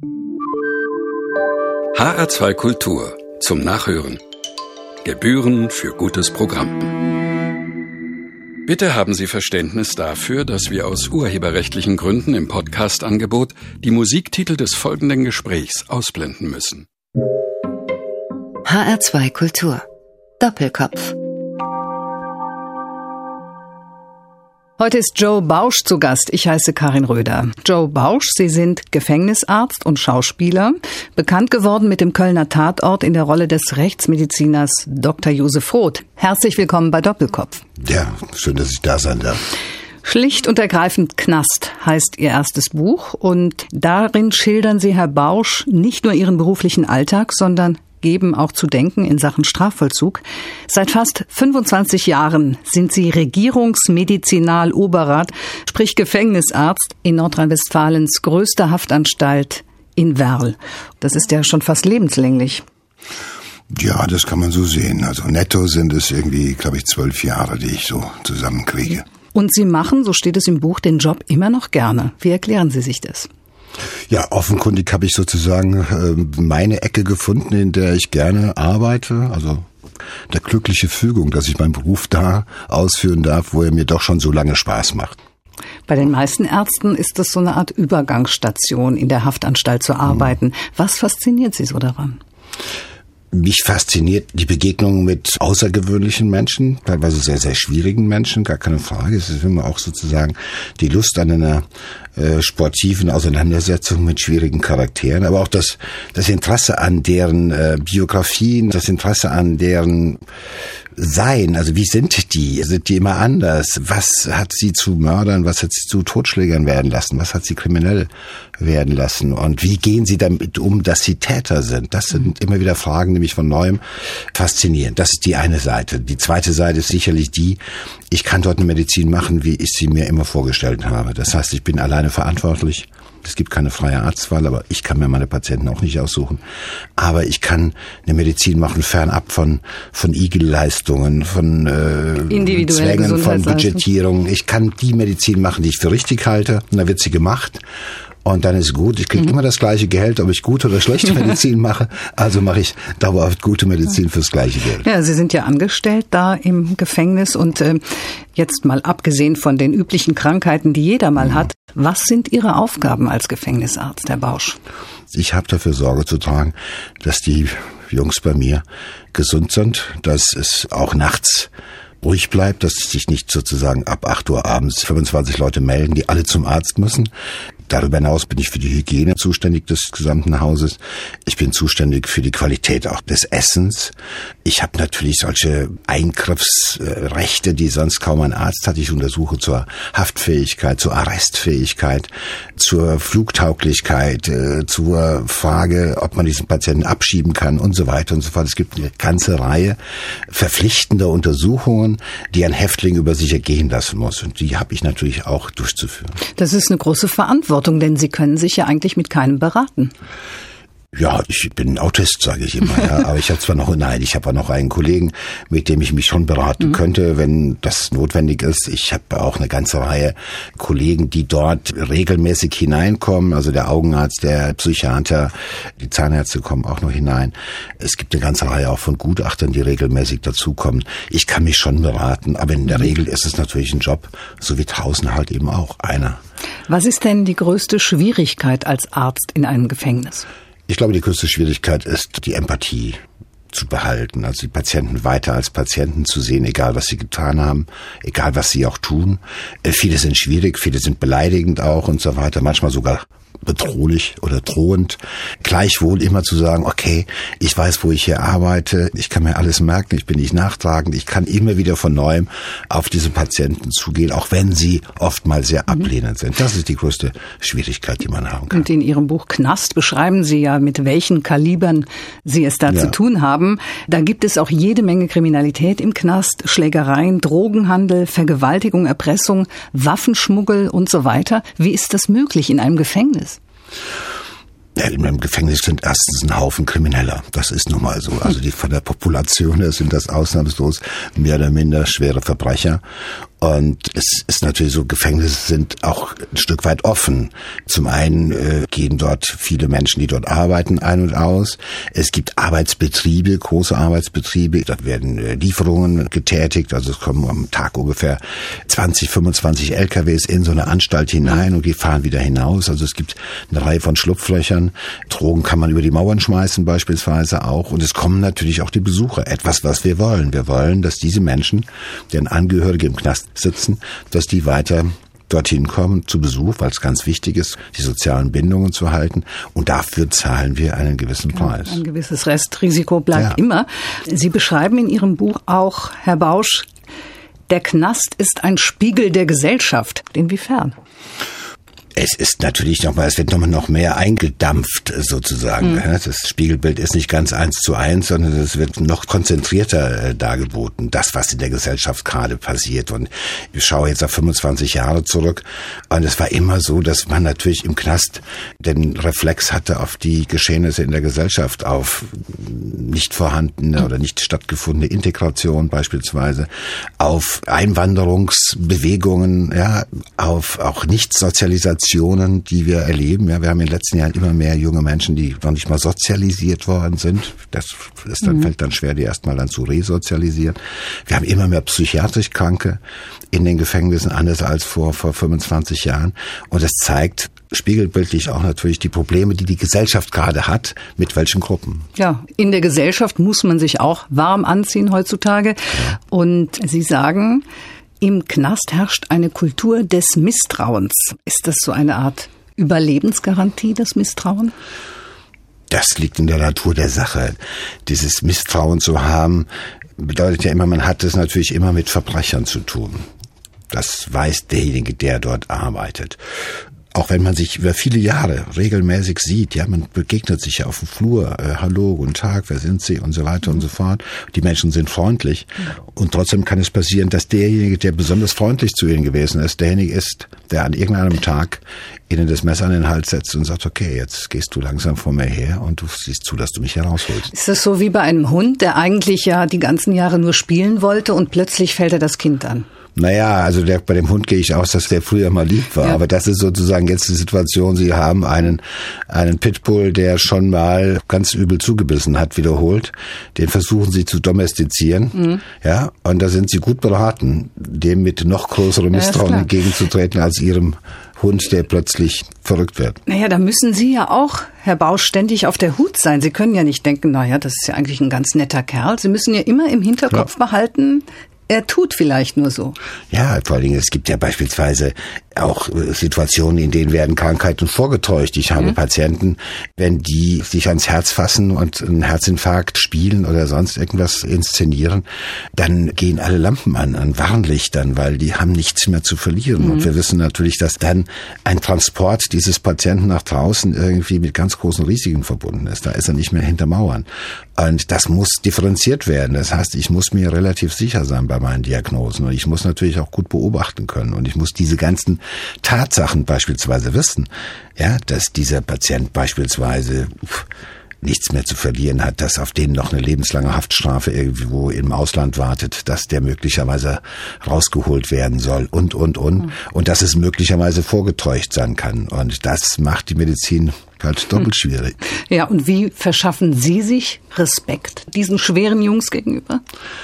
HR2 Kultur zum Nachhören. Gebühren für gutes Programm. Bitte haben Sie Verständnis dafür, dass wir aus urheberrechtlichen Gründen im Podcast-Angebot die Musiktitel des folgenden Gesprächs ausblenden müssen. HR2 Kultur. Doppelkopf. Heute ist Joe Bausch zu Gast. Ich heiße Karin Röder. Joe Bausch, Sie sind Gefängnisarzt und Schauspieler, bekannt geworden mit dem Kölner Tatort in der Rolle des Rechtsmediziners Dr. Josef Roth. Herzlich willkommen bei Doppelkopf. Ja, schön, dass ich da sein darf. Schlicht und ergreifend Knast heißt Ihr erstes Buch und darin schildern Sie, Herr Bausch, nicht nur Ihren beruflichen Alltag, sondern geben auch zu denken in Sachen Strafvollzug. Seit fast 25 Jahren sind Sie Regierungsmedizinaloberrat, sprich Gefängnisarzt in Nordrhein-Westfalens größter Haftanstalt in Werl. Das ist ja schon fast lebenslänglich. Ja, das kann man so sehen. Also netto sind es irgendwie, glaube ich, 12 Jahre, die ich so zusammenkriege. Und Sie machen, so steht es im Buch, den Job immer noch gerne. Wie erklären Sie sich das? Ja, offenkundig habe ich sozusagen meine Ecke gefunden, in der ich gerne arbeite. Also der glückliche Fügung, dass ich meinen Beruf da ausführen darf, wo er mir doch schon so lange Spaß macht. Bei den meisten Ärzten ist das so eine Art Übergangsstation, in der Haftanstalt zu arbeiten. Was fasziniert Sie so daran? Mich fasziniert die Begegnung mit außergewöhnlichen Menschen, teilweise sehr, sehr schwierigen Menschen, gar keine Frage. Es ist immer auch sozusagen die Lust an einer sportiven Auseinandersetzung mit schwierigen Charakteren, aber auch das Interesse an deren Biografien, das Interesse an deren Sein, also wie sind die? Sind die immer anders? Was hat sie zu Mördern, was hat sie zu Totschlägern werden lassen? Was hat sie kriminell werden lassen? Und wie gehen sie damit um, dass sie Täter sind? Das sind immer wieder Fragen, die mich von Neuem faszinieren. Das ist die eine Seite. Die zweite Seite ist sicherlich die, ich kann dort eine Medizin machen, wie ich sie mir immer vorgestellt habe. Das heißt, ich bin alleine verantwortlich. Es gibt keine freie Arztwahl, aber ich kann mir meine Patienten auch nicht aussuchen. Aber ich kann eine Medizin machen, fernab von IG-Leistungen, von Zwängen, von Budgetierung. Ich kann die Medizin machen, die ich für richtig halte. Und dann wird sie gemacht. Und dann ist gut. Ich kriege immer das gleiche Geld, ob ich gute oder schlechte Medizin mache. Also mache ich dauerhaft gute Medizin fürs gleiche Geld. Ja, Sie sind ja angestellt da im Gefängnis und jetzt mal abgesehen von den üblichen Krankheiten, die jeder mal hat, was sind Ihre Aufgaben als Gefängnisarzt, Herr Bausch? Ich habe dafür Sorge zu tragen, dass die Jungs bei mir gesund sind, dass es auch nachts ruhig bleibt, dass sich nicht sozusagen ab 8 Uhr abends 25 Leute melden, die alle zum Arzt müssen. Darüber hinaus bin ich für die Hygiene zuständig des gesamten Hauses. Ich bin zuständig für die Qualität auch des Essens. Ich habe natürlich solche Eingriffsrechte, die sonst kaum ein Arzt hat. Ich untersuche zur Haftfähigkeit, zur Arrestfähigkeit, zur Flugtauglichkeit, zur Frage, ob man diesen Patienten abschieben kann und so weiter und so fort. Es gibt eine ganze Reihe verpflichtender Untersuchungen, die ein Häftling über sich ergehen lassen muss. Und die habe ich natürlich auch durchzuführen. Das ist eine große Verantwortung, denn Sie können sich ja eigentlich mit keinem beraten. Ja, ich bin Autist, sage ich immer. Ja. Aber ich habe ich habe noch einen Kollegen, mit dem ich mich schon beraten könnte, wenn das notwendig ist. Ich habe auch eine ganze Reihe Kollegen, die dort regelmäßig hineinkommen. Also der Augenarzt, der Psychiater, die Zahnärzte kommen auch noch hinein. Es gibt eine ganze Reihe auch von Gutachtern, die regelmäßig dazukommen. Ich kann mich schon beraten, aber in der Regel ist es natürlich ein Job, so wie draußen halt eben auch einer. Was ist denn die größte Schwierigkeit als Arzt in einem Gefängnis? Ich glaube, die größte Schwierigkeit ist, die Empathie zu behalten, also die Patienten weiter als Patienten zu sehen, egal was sie getan haben, egal was sie auch tun. Viele sind schwierig, viele sind beleidigend auch und so weiter, manchmal sogar bedrohlich oder drohend. Gleichwohl immer zu sagen, okay, ich weiß, wo ich hier arbeite, ich kann mir alles merken, ich bin nicht nachtragend, ich kann immer wieder von Neuem auf diese Patienten zugehen, auch wenn sie oftmals sehr ablehnend sind. Das ist die größte Schwierigkeit, die man haben kann. Und in Ihrem Buch Knast beschreiben Sie ja, mit welchen Kalibern Sie es da zu tun haben. Da gibt es auch jede Menge Kriminalität im Knast, Schlägereien, Drogenhandel, Vergewaltigung, Erpressung, Waffenschmuggel und so weiter. Wie ist das möglich in einem Gefängnis? Ja, in einem Gefängnis sind erstens ein Haufen Krimineller. Das ist nun mal so. Also die von der Population her sind das ausnahmslos mehr oder minder schwere Verbrecher. Und es ist natürlich so, Gefängnisse sind auch ein Stück weit offen. Zum einen gehen dort viele Menschen, die dort arbeiten, ein und aus. Es gibt Arbeitsbetriebe, große Arbeitsbetriebe. Dort werden Lieferungen getätigt. Also es kommen am Tag ungefähr 20, 25 LKWs in so eine Anstalt hinein und die fahren wieder hinaus. Also es gibt eine Reihe von Schlupflöchern. Drogen kann man über die Mauern schmeißen beispielsweise auch. Und es kommen natürlich auch die Besucher. Etwas, was wir wollen. Wir wollen, dass diese Menschen, deren Angehörige im Knast sitzen, dass die weiter dorthin kommen zu Besuch, weil es ganz wichtig ist, die sozialen Bindungen zu halten. Und dafür zahlen wir einen gewissen Preis. Ein gewisses Restrisiko bleibt immer. Sie beschreiben in Ihrem Buch auch, Herr Bausch, der Knast ist ein Spiegel der Gesellschaft. Inwiefern? Es ist natürlich es wird noch mehr eingedampft sozusagen. Das Spiegelbild ist nicht ganz 1:1, sondern es wird noch konzentrierter dargeboten. Das, was in der Gesellschaft gerade passiert. Und ich schaue jetzt auf 25 Jahre zurück. Und es war immer so, dass man natürlich im Knast den Reflex hatte auf die Geschehnisse in der Gesellschaft, auf nicht vorhandene oder nicht stattgefundene Integration beispielsweise, auf Einwanderungsbewegungen, ja, auf auch Nichtsozialisation, die wir erleben. Ja, wir haben in den letzten Jahren immer mehr junge Menschen, die noch nicht mal sozialisiert worden sind. Das ist fällt dann schwer, die erstmal dann zu resozialisieren. Wir haben immer mehr psychiatrisch Kranke in den Gefängnissen, anders als vor 25 Jahren. Und das zeigt spiegelbildlich auch natürlich die Probleme, die die Gesellschaft gerade hat, mit welchen Gruppen. Ja, in der Gesellschaft muss man sich auch warm anziehen heutzutage. Ja. Und Sie sagen, im Knast herrscht eine Kultur des Misstrauens. Ist das so eine Art Überlebensgarantie, das Misstrauen? Das liegt in der Natur der Sache. Dieses Misstrauen zu haben, bedeutet ja immer, man hat es natürlich immer mit Verbrechern zu tun. Das weiß derjenige, der dort arbeitet. Auch wenn man sich über viele Jahre regelmäßig sieht, ja, man begegnet sich ja auf dem Flur, hallo, guten Tag, wer sind Sie und so weiter und so fort. Die Menschen sind freundlich und trotzdem kann es passieren, dass derjenige, der besonders freundlich zu Ihnen gewesen ist, derjenige ist, der an irgendeinem Tag Ihnen das Messer an den Hals setzt und sagt, okay, jetzt gehst du langsam vor mir her und du siehst zu, dass du mich herausholst. Ist das so wie bei einem Hund, der eigentlich ja die ganzen Jahre nur spielen wollte und plötzlich fällt er das Kind an? Naja, also bei dem Hund gehe ich aus, dass der früher mal lieb war. Ja. Aber das ist sozusagen jetzt die Situation. Sie haben einen Pitbull, der schon mal ganz übel zugebissen hat, wiederholt. Den versuchen Sie zu domestizieren. Ja, und da sind Sie gut beraten, dem mit noch größerem Misstrauen entgegenzutreten als Ihrem Hund, der plötzlich verrückt wird. Naja, da müssen Sie ja auch, Herr Bausch, ständig auf der Hut sein. Sie können ja nicht denken, naja, das ist ja eigentlich ein ganz netter Kerl. Sie müssen ja immer im Hinterkopf behalten, er tut vielleicht nur so. Ja, vor allen Dingen, es gibt ja beispielsweise auch Situationen, in denen werden Krankheiten vorgetäuscht. Ich habe Patienten, wenn die sich ans Herz fassen und einen Herzinfarkt spielen oder sonst irgendwas inszenieren, dann gehen alle Lampen an Warnlichtern, weil die haben nichts mehr zu verlieren. Und wir wissen natürlich, dass dann ein Transport dieses Patienten nach draußen irgendwie mit ganz großen Risiken verbunden ist. Da ist er nicht mehr hinter Mauern. Und das muss differenziert werden. Das heißt, ich muss mir relativ sicher sein bei meinen Diagnosen. Und ich muss natürlich auch gut beobachten können. Und ich muss diese ganzen Tatsachen beispielsweise wissen, ja, dass dieser Patient beispielsweise nichts mehr zu verlieren hat, dass auf den noch eine lebenslange Haftstrafe irgendwo im Ausland wartet, dass der möglicherweise rausgeholt werden soll und dass es möglicherweise vorgetäuscht sein kann. Und das macht die Medizin halt doppelt schwierig. Ja, und wie verschaffen Sie sich Respekt diesen schweren Jungs gegenüber?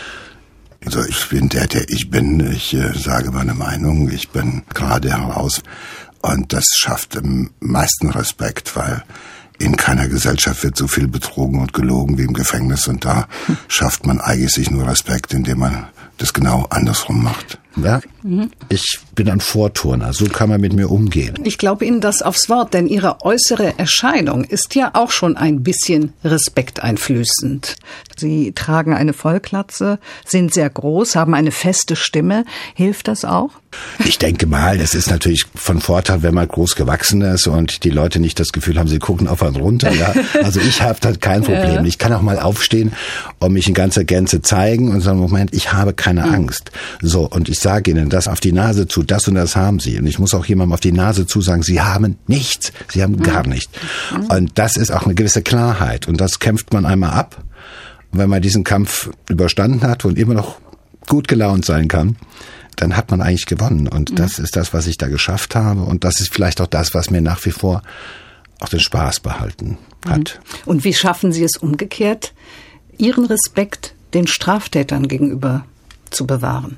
Also ich bin der ich bin. Ich sage meine Meinung. Ich bin gerade heraus. Und das schafft am meisten Respekt, weil in keiner Gesellschaft wird so viel betrogen und gelogen wie im Gefängnis. Und da schafft man eigentlich sich nur Respekt, indem man das genau andersrum macht. Ja, ich bin ein Vorturner, so kann man mit mir umgehen. Ich glaube Ihnen das aufs Wort, denn Ihre äußere Erscheinung ist ja auch schon ein bisschen respekteinflößend. Sie tragen eine Vollglatze, sind sehr groß, haben eine feste Stimme. Hilft das auch? Ich denke mal, das ist natürlich von Vorteil, wenn man groß gewachsen ist und die Leute nicht das Gefühl haben, sie gucken auf einen runter. Ja? Also ich habe da kein Problem. Ich kann auch mal aufstehen und mich in ganzer Gänze zeigen und sagen, Moment, ich habe keine Angst. So, und ich sage Ihnen das auf die Nase zu, das und das haben Sie. Und ich muss auch jemandem auf die Nase zu sagen, Sie haben nichts, Sie haben gar nichts. Und das ist auch eine gewisse Klarheit. Und das kämpft man einmal ab. Und wenn man diesen Kampf überstanden hat und immer noch gut gelaunt sein kann, dann hat man eigentlich gewonnen. Und das ist das, was ich da geschafft habe. Und das ist vielleicht auch das, was mir nach wie vor auch den Spaß behalten hat. Und wie schaffen Sie es umgekehrt, Ihren Respekt den Straftätern gegenüber zu bewahren?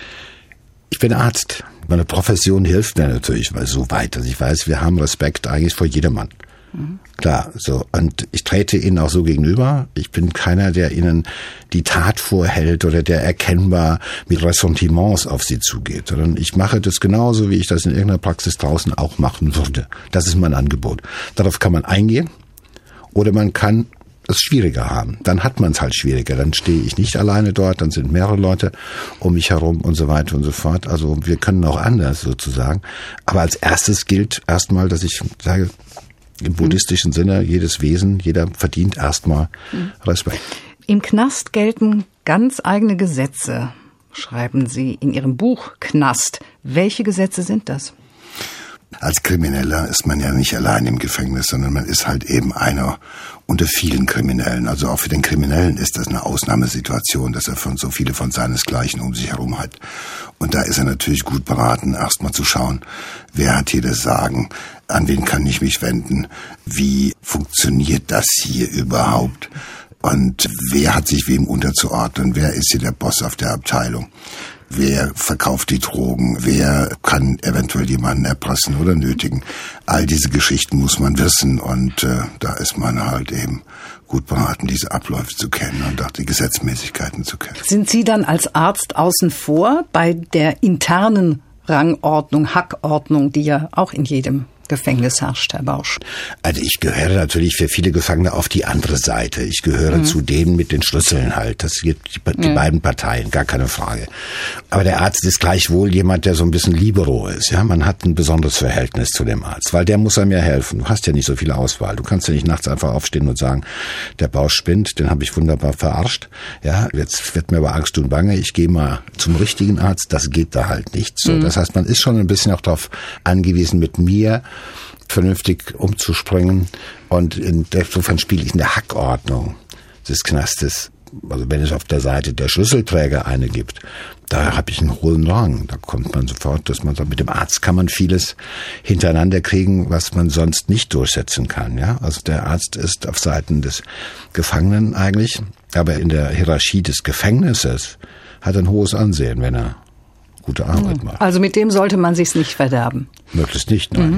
Ich bin Arzt. Meine Profession hilft mir natürlich so weit, dass ich weiß, wir haben Respekt eigentlich vor jedermann. Klar, so. Und ich trete ihnen auch so gegenüber. Ich bin keiner, der ihnen die Tat vorhält oder der erkennbar mit Ressentiments auf sie zugeht, sondern ich mache das genauso, wie ich das in irgendeiner Praxis draußen auch machen würde. Das ist mein Angebot. Darauf kann man eingehen oder man kann es schwieriger haben. Dann hat man es halt schwieriger. Dann stehe ich nicht alleine dort, dann sind mehrere Leute um mich herum und so weiter und so fort. Also wir können auch anders sozusagen. Aber als erstes gilt erstmal, dass ich sage, im buddhistischen Sinne, jedes Wesen, jeder verdient erstmal Respekt. Im Knast gelten ganz eigene Gesetze, schreiben Sie in Ihrem Buch Knast. Welche Gesetze sind das? Als Krimineller ist man ja nicht allein im Gefängnis, sondern man ist halt eben einer unter vielen Kriminellen. Also auch für den Kriminellen ist das eine Ausnahmesituation, dass er so viele von seinesgleichen um sich herum hat. Und da ist er natürlich gut beraten, erstmal zu schauen, wer hat hier das Sagen, an wen kann ich mich wenden, wie funktioniert das hier überhaupt und wer hat sich wem unterzuordnen, wer ist hier der Boss auf der Abteilung. Wer verkauft die Drogen? Wer kann eventuell jemanden erpressen oder nötigen? All diese Geschichten muss man wissen und da ist man halt eben gut beraten, diese Abläufe zu kennen und auch die Gesetzmäßigkeiten zu kennen. Sind Sie dann als Arzt außen vor bei der internen Rangordnung, Hackordnung, die ja auch in jedem Gefängnis herrscht, Herr Bausch? Also ich gehöre natürlich für viele Gefangene auf die andere Seite. Ich gehöre zu denen mit den Schlüsseln halt. Das gibt die beiden Parteien, gar keine Frage. Aber der Arzt ist gleichwohl jemand, der so ein bisschen libero ist. Ja, man hat ein besonderes Verhältnis zu dem Arzt, weil der muss einem ja helfen. Du hast ja nicht so viel Auswahl. Du kannst ja nicht nachts einfach aufstehen und sagen, der Bausch spinnt, den habe ich wunderbar verarscht. Ja, jetzt wird mir aber Angst und Bange. Ich gehe mal zum richtigen Arzt. Das geht da halt nicht so. Das heißt, man ist schon ein bisschen auch darauf angewiesen, mit mir vernünftig umzuspringen. Und insofern spiele ich in der Hackordnung des Knastes. Also wenn es auf der Seite der Schlüsselträger eine gibt, da habe ich einen hohen Rang. Da kommt man sofort, dass man sagt, mit dem Arzt kann man vieles hintereinander kriegen, was man sonst nicht durchsetzen kann. Ja, also der Arzt ist auf Seiten des Gefangenen eigentlich, aber in der Hierarchie des Gefängnisses hat er ein hohes Ansehen, wenn er gute Arbeit macht. Also mit dem sollte man sich's nicht verderben. Möglichst nicht, nein.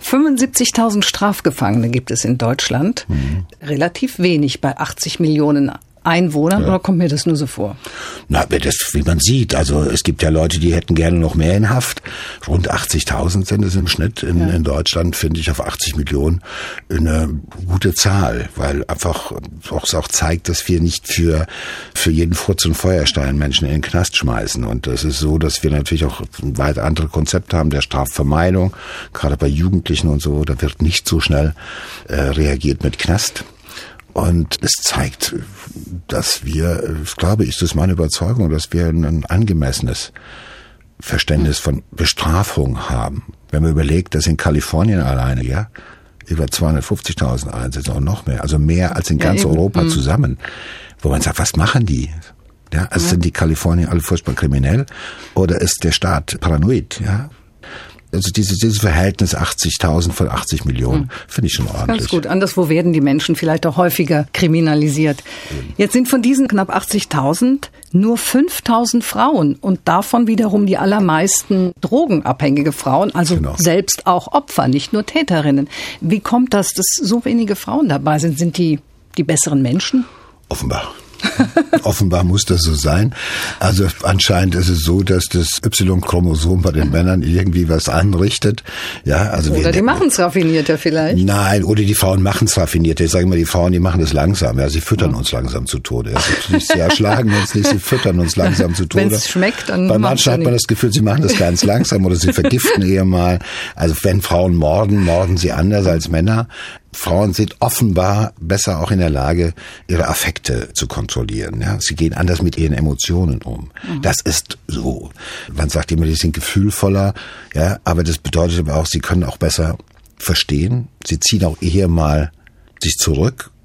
75.000 Strafgefangene gibt es in Deutschland. Relativ wenig bei 80 Millionen Einwohnern, oder kommt mir das nur so vor? Na, das, wie man sieht, also es gibt ja Leute, die hätten gerne noch mehr in Haft. Rund 80.000 sind es im Schnitt in Deutschland, finde ich auf 80 Millionen eine gute Zahl, weil einfach auch zeigt, dass wir nicht für jeden Furz und Feuerstein Menschen in den Knast schmeißen. Und das ist so, dass wir natürlich auch ein weit andere Konzept haben der Strafvermeidung, gerade bei Jugendlichen und so, da wird nicht so schnell reagiert mit Knast. Und es zeigt, dass wir, glaube ich, das ist meine Überzeugung, dass wir ein angemessenes Verständnis von Bestrafung haben. Wenn man überlegt, dass in Kalifornien alleine, ja, über 250.000 Einsätze und noch mehr, also mehr als in ganz Europa zusammen, wo man sagt, was machen die? Ja, also sind die Kalifornier alle furchtbar kriminell oder ist der Staat paranoid, ja? Also dieses Verhältnis 80.000 von 80 Millionen finde ich schon ordentlich. Ganz gut. Anderswo werden die Menschen vielleicht auch häufiger kriminalisiert. Jetzt sind von diesen knapp 80.000 nur 5.000 Frauen und davon wiederum die allermeisten drogenabhängige Frauen, also selbst auch Opfer, nicht nur Täterinnen. Wie kommt das, dass so wenige Frauen dabei sind? Sind die besseren Menschen? Offenbar. Offenbar muss das so sein. Also anscheinend ist es so, dass das Y-Chromosom bei den Männern irgendwie was anrichtet. Ja, also oder die machen es raffinierter vielleicht. Nein, oder die Frauen machen es raffinierter. Ich sage immer, die Frauen, die machen es langsam. Ja, sie füttern uns langsam zu Tode. Ja, sie erschlagen uns nicht, sie füttern uns langsam zu Tode. Wenn es schmeckt, dann bei manchen hat man das Gefühl, sie machen das ganz langsam oder sie vergiften eher mal. Also wenn Frauen morden sie anders als Männer. Frauen sind offenbar besser auch in der Lage, ihre Affekte zu kontrollieren. Ja, sie gehen anders mit ihren Emotionen um. Das ist so. Man sagt immer, die sind gefühlvoller. Ja, aber das bedeutet aber auch, sie können auch besser verstehen. Sie ziehen auch eher mal sich zurück.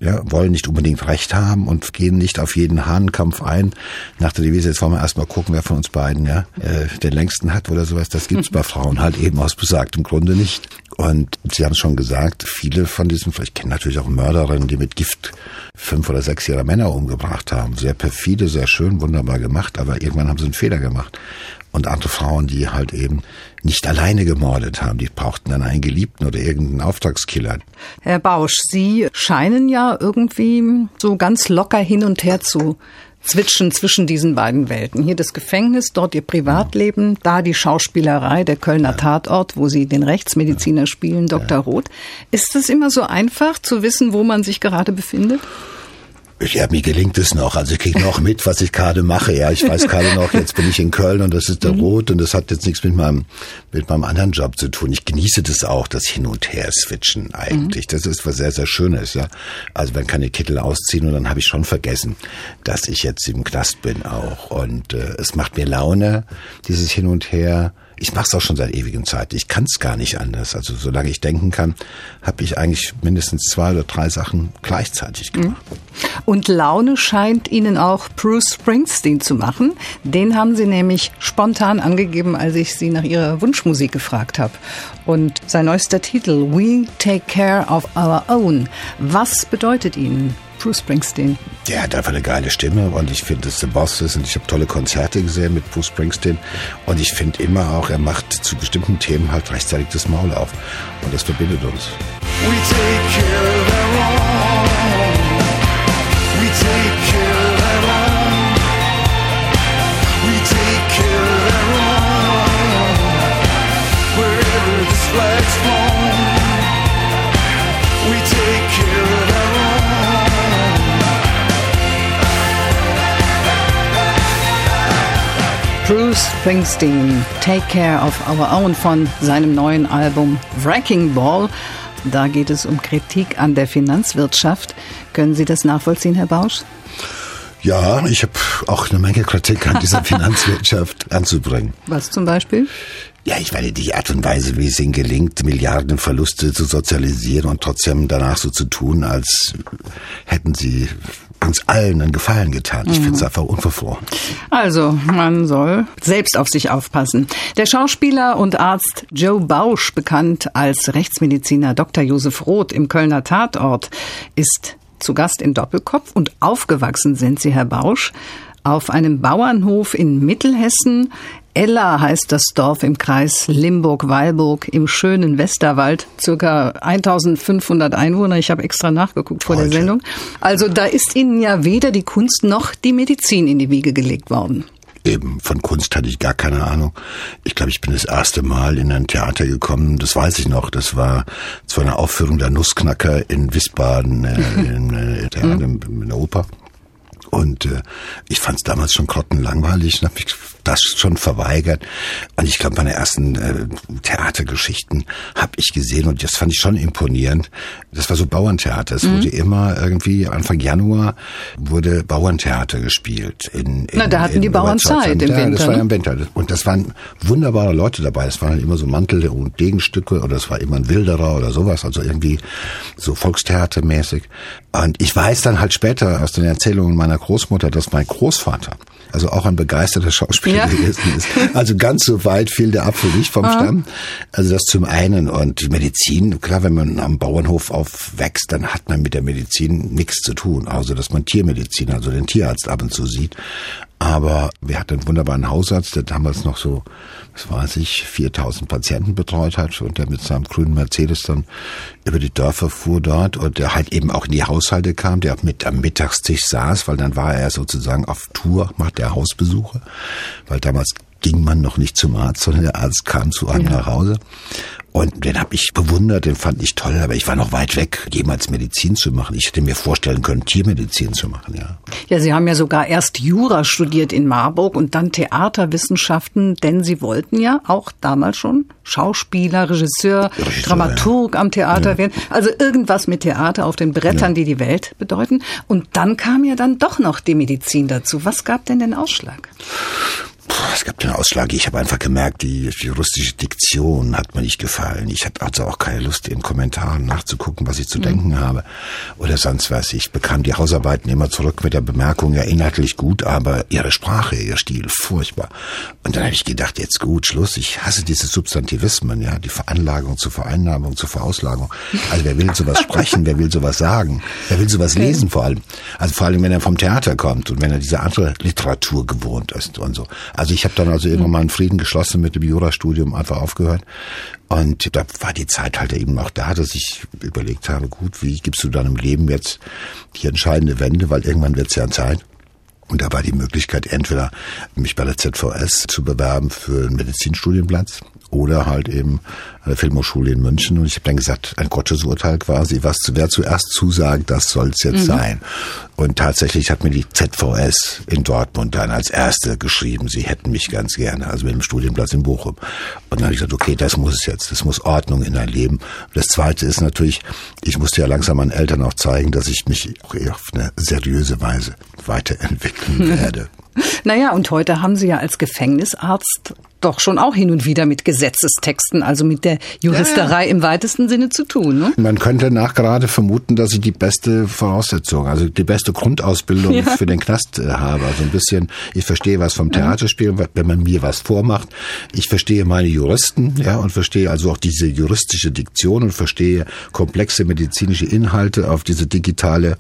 ja, wollen nicht unbedingt Recht haben und gehen nicht auf jeden Hahnenkampf ein. Nach der Devise, jetzt wollen wir erstmal gucken, wer von uns beiden den längsten hat oder sowas. Das gibt's bei Frauen halt eben aus besagtem Grunde nicht. Und Sie haben es schon gesagt, viele von diesen, ich kenne natürlich auch Mörderinnen, die mit Gift 5 oder 6 ihrer Männer umgebracht haben. Sehr perfide, sehr schön, wunderbar gemacht, aber irgendwann haben sie einen Fehler gemacht. Und andere Frauen, die halt eben nicht alleine gemordet haben, die brauchten dann einen Geliebten oder irgendeinen Auftragskiller. Herr Bausch, Sie scheinen ja irgendwie so ganz locker hin und her zu switchen zwischen diesen beiden Welten. Hier das Gefängnis, dort Ihr Privatleben, da die Schauspielerei, der Kölner Tatort, wo Sie den Rechtsmediziner spielen, Dr. Roth. Ist es immer so einfach zu wissen, wo man sich gerade befindet? Ja, mir gelingt es noch. Also ich kriege noch mit, was ich gerade mache. Ja, ich weiß gerade noch, jetzt bin ich in Köln und das ist der Roth und das hat jetzt nichts mit meinem anderen Job zu tun. Ich genieße das auch, das Hin- und Her-Switchen eigentlich. Das ist was sehr, sehr Schönes, ja. Also man kann die Kittel ausziehen und dann habe ich schon vergessen, dass ich jetzt im Knast bin auch. Und es macht mir Laune, dieses Hin und Her. Ich mache es auch schon seit ewigen Zeit. Ich kann es gar nicht anders. Also solange ich denken kann, habe ich eigentlich mindestens 2 oder 3 Sachen gleichzeitig gemacht. Und Laune scheint Ihnen auch Bruce Springsteen zu machen. Den haben Sie nämlich spontan angegeben, als ich Sie nach Ihrer Wunschmusik gefragt habe. Und sein neuester Titel, We Take Care of Our Own. Was bedeutet Ihnen Bruce Springsteen? Der hat einfach eine geile Stimme und ich finde, dass der Boss ist und ich habe tolle Konzerte gesehen mit Bruce Springsteen und ich finde immer auch, er macht zu bestimmten Themen halt rechtzeitig das Maul auf und das verbindet uns. We take care of our own. We take care of our own. We take care of our own. Wherever this flag's flown, we take care of our own. Bruce Springsteen, Take Care of Our Own von seinem neuen Album Wrecking Ball. Da geht es um Kritik an der Finanzwirtschaft. Können Sie das nachvollziehen, Herr Bausch? Ja, ich habe auch eine Menge Kritik an dieser Finanzwirtschaft anzubringen. Was zum Beispiel? Ja, ich meine, die Art und Weise, wie es ihnen gelingt, Milliardenverluste zu sozialisieren und trotzdem danach so zu tun, als hätten sie uns allen einen Gefallen getan. Ich finde es einfach unverfroren. Also, man soll selbst auf sich aufpassen. Der Schauspieler und Arzt Joe Bausch, bekannt als Rechtsmediziner Dr. Josef Roth im Kölner Tatort, ist zu Gast in Doppelkopf und aufgewachsen sind Sie, Herr Bausch, auf einem Bauernhof in Mittelhessen. Ella heißt das Dorf im Kreis Limburg-Weilburg im schönen Westerwald. Circa 1500 Einwohner. Ich habe extra nachgeguckt vor der Sendung. Also da ist Ihnen ja weder die Kunst noch die Medizin in die Wiege gelegt worden. Eben, von Kunst hatte ich gar keine Ahnung. Ich glaube, ich bin das erste Mal in ein Theater gekommen, das weiß ich noch. Das war zu einer Aufführung der Nussknacker in Wiesbaden, in der Oper. Und ich fand es damals schon grottenlangweilig und habe mich das schon verweigert. Und ich glaube, meine ersten Theatergeschichten habe ich gesehen und das fand ich schon imponierend. Das war so Bauerntheater. Es wurde immer irgendwie, Anfang Januar wurde Bauerntheater gespielt. Da hatten die Bauern Zeit im Winter. Das war ja im Winter. Und das waren wunderbare Leute dabei. Es waren immer so Mantel- und Degenstücke oder es war immer ein Wilderer oder sowas. Also irgendwie so Volkstheatermäßig. Und ich weiß dann halt später aus den Erzählungen meiner Großmutter, dass mein Großvater, also auch ein begeisterter Schauspieler gewesen ist. Also ganz so weit fiel der Apfel nicht vom Stamm. Also das zum einen. Und die Medizin, klar, wenn man am Bauernhof aufwächst, dann hat man mit der Medizin nichts zu tun. Also dass man Tiermedizin, also den Tierarzt ab und zu sieht. Aber wir hatten einen wunderbaren Hausarzt, der damals noch so, 4.000 Patienten betreut hat und der mit seinem grünen Mercedes dann über die Dörfer fuhr dort und der halt eben auch in die Haushalte kam, der mit am Mittagstisch saß, weil dann war er sozusagen auf Tour, macht der Hausbesuche, weil damals ging man noch nicht zum Arzt, sondern der Arzt kam zu einem nach Hause. Und den habe ich bewundert, den fand ich toll, aber ich war noch weit weg, jemals Medizin zu machen. Ich hätte mir vorstellen können, Tiermedizin zu machen, ja. Ja, Sie haben ja sogar erst Jura studiert in Marburg und dann Theaterwissenschaften, denn Sie wollten ja auch damals schon Schauspieler, Regisseur, Dramaturg am Theater werden. Also irgendwas mit Theater auf den Brettern, die die Welt bedeuten. Und dann kam ja dann doch noch die Medizin dazu. Was gab denn den Ausschlag? Es gab den Ausschlag. Ich habe einfach gemerkt, die juristische Diktion hat mir nicht gefallen. Ich hatte also auch keine Lust, in Kommentaren nachzugucken, was ich zu denken habe oder sonst was. Ich bekam die Hausarbeiten immer zurück mit der Bemerkung, ja, inhaltlich gut, aber Ihre Sprache, Ihr Stil, furchtbar. Und dann habe ich gedacht, jetzt gut, Schluss. Ich hasse diese Substantivismen, ja, die Veranlagung zur Vereinnahmung, zur Verauslagung. Also wer will sowas sprechen, wer will sowas sagen, wer will sowas lesen vor allem. Also vor allem, wenn er vom Theater kommt und wenn er diese andere Literatur gewohnt ist und so. Also ich habe dann also irgendwann mal einen Frieden geschlossen mit dem Jurastudium, einfach aufgehört. Und da war die Zeit halt eben auch da, dass ich überlegt habe, gut, wie gibst du deinem Leben jetzt die entscheidende Wende, weil irgendwann wird es ja Zeit. Und da war die Möglichkeit, entweder mich bei der ZVS zu bewerben für einen Medizinstudienplatz oder halt eben an der Filmhochschule in München. Und ich habe dann gesagt, ein Gottesurteil quasi, wer zuerst zusagt, das soll's jetzt sein. Und tatsächlich hat mir die ZVS in Dortmund dann als erste geschrieben, sie hätten mich ganz gerne, also mit dem Studienplatz in Bochum. Und dann habe ich gesagt, okay, das muss es jetzt, das muss Ordnung in dein Leben. Und das Zweite ist natürlich, ich musste ja langsam meinen Eltern auch zeigen, dass ich mich auch eher auf eine seriöse Weise weiterentwickeln werde. Naja, und heute haben Sie ja als Gefängnisarzt doch schon auch hin und wieder mit Gesetzestexten, also mit der Juristerei im weitesten Sinne zu tun, ne? Man könnte nachgerade vermuten, dass ich die beste Voraussetzung, also die beste Grundausbildung für den Knast habe. Also ein bisschen, ich verstehe was vom Theaterspiel, wenn man mir was vormacht. Ich verstehe meine Juristen, ja, und verstehe also auch diese juristische Diktion und verstehe komplexe medizinische Inhalte auf diese digitale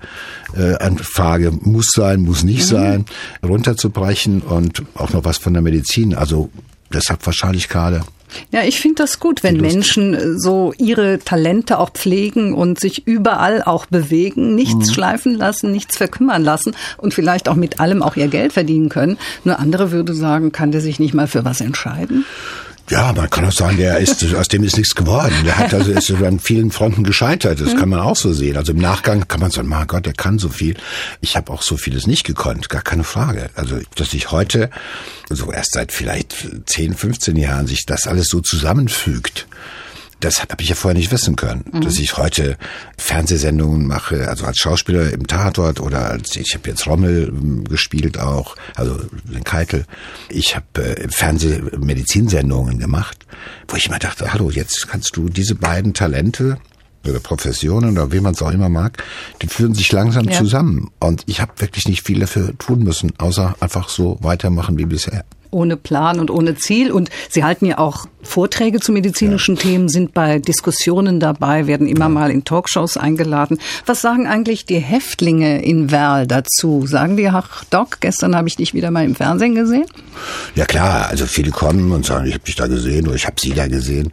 Anfrage, muss sein, muss nicht sein, runterzubrechen und auch noch was von der Medizin. Also deshalb wahrscheinlich gerade. Ja, ich finde das gut, wenn Menschen so ihre Talente auch pflegen und sich überall auch bewegen, nichts schleifen lassen, nichts verkümmern lassen und vielleicht auch mit allem auch ihr Geld verdienen können. Nur andere würde sagen, kann der sich nicht mal für was entscheiden? Ja, man kann auch sagen, aus dem ist nichts geworden. Der hat also ist an vielen Fronten gescheitert. Das kann man auch so sehen. Also im Nachgang kann man sagen, mein Gott, der kann so viel. Ich habe auch so vieles nicht gekonnt, gar keine Frage. Also, dass sich heute, so erst seit vielleicht 10, 15 Jahren, sich das alles so zusammenfügt, das habe ich ja vorher nicht wissen können, dass ich heute Fernsehsendungen mache, also als Schauspieler im Tatort oder ich habe jetzt Rommel gespielt auch, also den Keitel. Ich habe Fernsehmedizinsendungen gemacht, wo ich immer dachte, hallo, jetzt kannst du diese beiden Talente oder Professionen oder wie man es auch immer mag, die führen sich langsam zusammen. Und ich habe wirklich nicht viel dafür tun müssen, außer einfach so weitermachen wie bisher. Ohne Plan und ohne Ziel. Und Sie halten ja auch Vorträge zu medizinischen Themen, sind bei Diskussionen dabei, werden immer mal in Talkshows eingeladen. Was sagen eigentlich die Häftlinge in Werl dazu? Sagen die, ach Doc, gestern habe ich dich wieder mal im Fernsehen gesehen? Ja klar, also viele kommen und sagen, ich habe dich da gesehen oder ich habe sie da gesehen.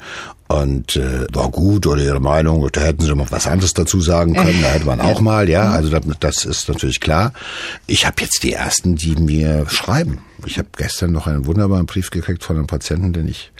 Und war gut oder ihre Meinung, da hätten sie noch was anderes dazu sagen können, da hätte man auch mal, ja, also das ist natürlich klar. Ich habe jetzt die ersten, die mir schreiben. Ich habe gestern noch einen wunderbaren Brief gekriegt von einem Patienten,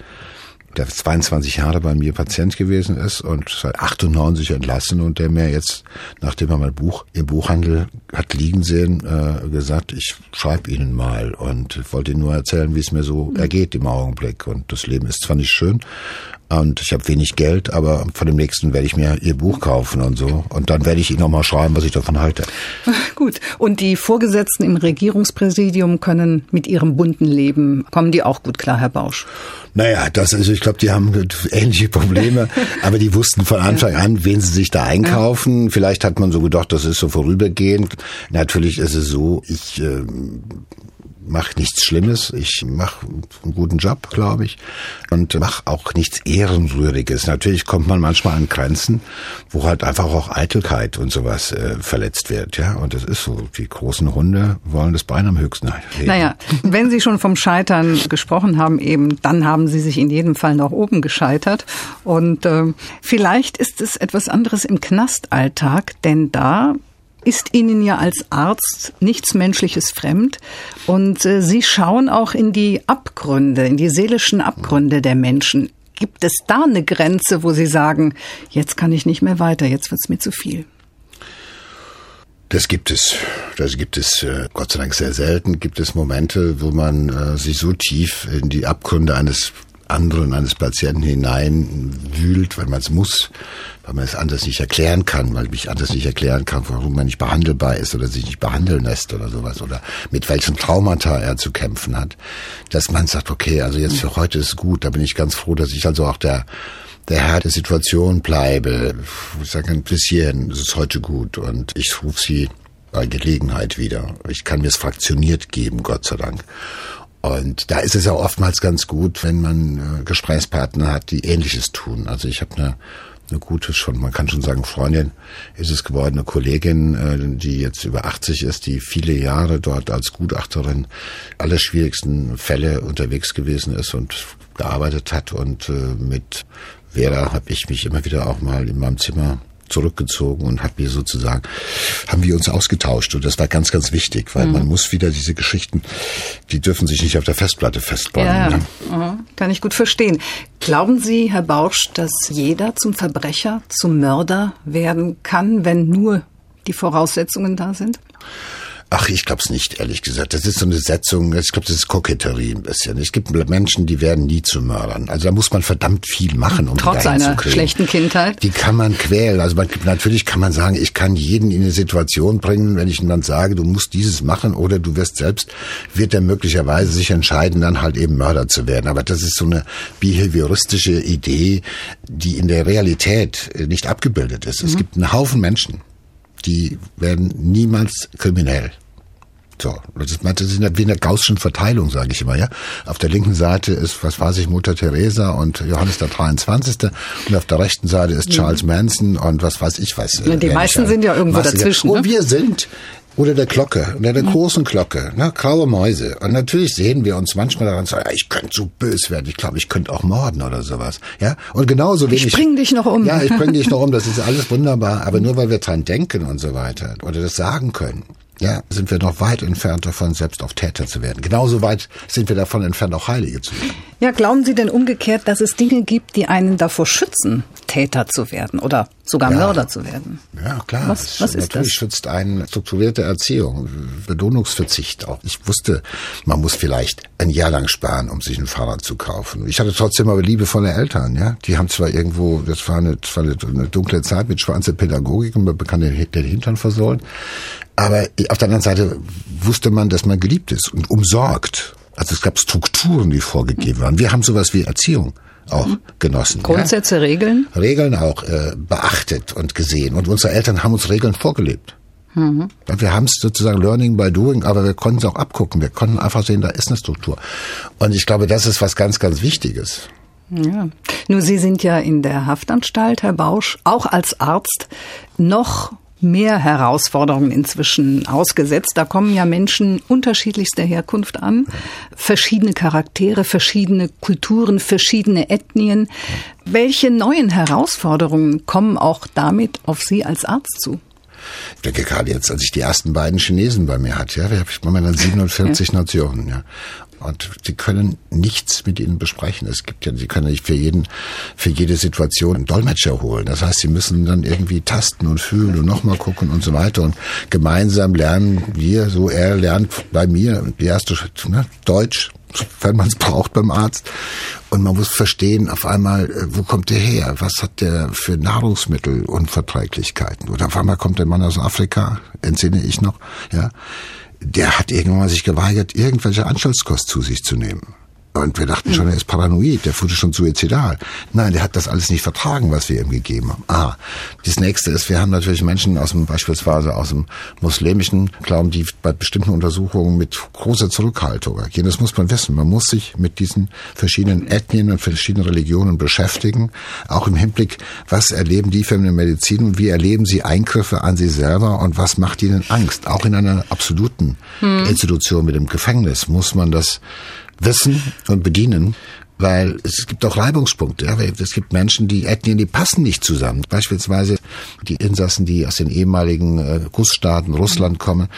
der 22 Jahre bei mir Patient gewesen ist und seit 98 entlassen und der mir jetzt, nachdem er mein Buch im Buchhandel hat liegen sehen, gesagt, ich schreibe Ihnen mal und wollte Ihnen nur erzählen, wie es mir so ergeht im Augenblick. Und das Leben ist zwar nicht schön und ich habe wenig Geld, aber von dem nächsten werde ich mir Ihr Buch kaufen und so. Und dann werde ich Ihnen auch mal schreiben, was ich davon halte. Gut. Und die Vorgesetzten im Regierungspräsidium können mit ihrem bunten Leben, kommen die auch gut klar, Herr Bausch? Naja, ich glaube, die haben ähnliche Probleme, aber die wussten von Anfang an, wen sie sich da einkaufen. Vielleicht hat man so gedacht, das ist so vorübergehend. Natürlich ist es so, ich mache nichts Schlimmes, ich mache einen guten Job, glaube ich, und mache auch nichts Ehrenrühriges. Natürlich kommt man manchmal an Grenzen, wo halt einfach auch Eitelkeit und sowas verletzt wird, ja. Und das ist so, die großen Hunde wollen das Bein am höchsten heben. Naja, wenn Sie schon vom Scheitern gesprochen haben eben, dann haben Sie sich in jedem Fall nach oben gescheitert. Und vielleicht ist es etwas anderes im Knastalltag, denn da ist Ihnen ja als Arzt nichts Menschliches fremd und Sie schauen auch in die Abgründe, in die seelischen Abgründe der Menschen. Gibt es da eine Grenze, wo Sie sagen, jetzt kann ich nicht mehr weiter, jetzt wird's mir zu viel? Das gibt es. Gott sei Dank sehr selten gibt es Momente, wo man sich so tief in die Abgründe eines anderen eines Patienten hineinwühlt, weil man es muss, weil man es anders nicht erklären kann, weil ich anders nicht erklären kann, warum man nicht behandelbar ist oder sich nicht behandeln lässt oder sowas oder mit welchen Traumata er zu kämpfen hat, dass man sagt, okay, also jetzt für heute ist gut, da bin ich ganz froh, dass ich also auch der Herr der Situation bleibe. Ich sage ein bisschen, es ist heute gut und ich rufe Sie bei Gelegenheit wieder. Ich kann mir es fraktioniert geben, Gott sei Dank. Und da ist es ja oftmals ganz gut, wenn man Gesprächspartner hat, die Ähnliches tun. Also ich habe eine gute, man kann schon sagen, Freundin ist es geworden, eine Kollegin, die jetzt über 80 ist, die viele Jahre dort als Gutachterin alle schwierigsten Fälle unterwegs gewesen ist und gearbeitet hat. Und mit Vera habe ich mich immer wieder auch mal in meinem Zimmer zurückgezogen und haben wir uns ausgetauscht. Und das war ganz, ganz wichtig, weil man muss wieder diese Geschichten, die dürfen sich nicht auf der Festplatte festbauen. Ja, ne? Kann ich gut verstehen. Glauben Sie, Herr Bausch, dass jeder zum Verbrecher, zum Mörder werden kann, wenn nur die Voraussetzungen da sind? Ach, ich glaube es nicht, ehrlich gesagt. Das ist so eine Setzung, ich glaube, das ist Koketterie ein bisschen. Es gibt Menschen, die werden nie zu Mördern. Also da muss man verdammt viel machen, um trotz die dahin zu einer kriegen. Schlechten Kindheit? Die kann man quälen. Also natürlich kann man sagen, ich kann jeden in eine Situation bringen, wenn ich ihm dann sage, du musst dieses machen oder du wird er möglicherweise sich entscheiden, dann halt eben Mörder zu werden. Aber das ist so eine behavioristische Idee, die in der Realität nicht abgebildet ist. Es gibt einen Haufen Menschen, die werden niemals kriminell. So, das ist wie in der Gaußschen Verteilung, sage ich immer, ja. Auf der linken Seite ist, Mutter Teresa und Johannes der 23. Und auf der rechten Seite ist Charles Manson und was weiß ich was. Die meisten sind ja irgendwo dazwischen. Und wir sind unter der Glocke, unter der großen Glocke, ne, graue Mäuse. Und natürlich sehen wir uns manchmal daran sagen, ja, ich könnte so böse werden, ich glaube, ich könnte auch morden oder sowas. Ja, und genauso wenig. Ich bring dich noch um. Ja, ich bring dich noch um, das ist alles wunderbar. Aber nur weil wir dran denken und so weiter oder das sagen können, ja, sind wir noch weit entfernt davon, selbst auch Täter zu werden. Genauso weit sind wir davon entfernt, auch Heilige zu werden. Ja, glauben Sie denn umgekehrt, dass es Dinge gibt, die einen davor schützen, Täter zu werden oder sogar Mörder zu werden? Ja, klar. Was ist natürlich das? Schützt einen strukturierte Erziehung, Belohnungsverzicht auch. Ich wusste, man muss vielleicht ein Jahr lang sparen, um sich ein Fahrrad zu kaufen. Ich hatte trotzdem aber liebevolle Eltern, ja. Die haben zwar irgendwo, das war eine dunkle Zeit mit schwarzer Pädagogik und man kann den Hintern versohlen. Aber auf der anderen Seite wusste man, dass man geliebt ist und umsorgt. Also es gab Strukturen, die vorgegeben waren. Wir haben sowas wie Erziehung auch genossen. Grundsätze, ja? Regeln? Regeln auch beachtet und gesehen. Und unsere Eltern haben uns Regeln vorgelebt. Wir haben es sozusagen Learning by Doing, aber wir konnten es auch abgucken. Wir konnten einfach sehen, da ist eine Struktur. Und ich glaube, das ist was ganz, ganz Wichtiges. Ja. Nur Sie sind ja in der Haftanstalt, Herr Bausch, auch als Arzt noch mehr Herausforderungen inzwischen ausgesetzt. Da kommen ja Menschen unterschiedlichster Herkunft an, verschiedene Charaktere, verschiedene Kulturen, verschiedene Ethnien. Welche neuen Herausforderungen kommen auch damit auf Sie als Arzt zu? Ich denke gerade jetzt, als ich die ersten beiden Chinesen bei mir hatte, ja, wir haben dann 47 Nationen, ja. Und sie können nichts mit ihnen besprechen. Sie können nicht für jede Situation einen Dolmetscher holen. Das heißt, sie müssen dann irgendwie tasten und fühlen und nochmal gucken und so weiter. Und gemeinsam lernen er lernt bei mir die erste Deutsch, wenn man es braucht beim Arzt. Und man muss verstehen, auf einmal, wo kommt der her? Was hat der für Nahrungsmittelunverträglichkeiten? Oder auf einmal kommt der Mann aus Afrika, entsinne ich noch, ja. Der hat irgendwann mal sich geweigert, irgendwelche Anstaltskost zu sich zu nehmen. Und wir dachten schon, er ist paranoid, der wurde schon suizidal. Nein, der hat das alles nicht vertragen, was wir ihm gegeben haben. Das nächste ist, wir haben natürlich Menschen beispielsweise aus dem muslimischen Glauben, die bei bestimmten Untersuchungen mit großer Zurückhaltung agieren. Das muss man wissen. Man muss sich mit diesen verschiedenen Ethnien und verschiedenen Religionen beschäftigen. Auch im Hinblick, was erleben die für eine Medizin und wie erleben sie Eingriffe an sie selber und was macht ihnen Angst? Auch in einer absoluten Institution mit dem Gefängnis muss man das wissen und bedienen, weil es gibt auch Reibungspunkte. Ja? Es gibt Menschen, die Ethnien, die passen nicht zusammen. Beispielsweise die Insassen, die aus den ehemaligen Gussstaaten Russland kommen,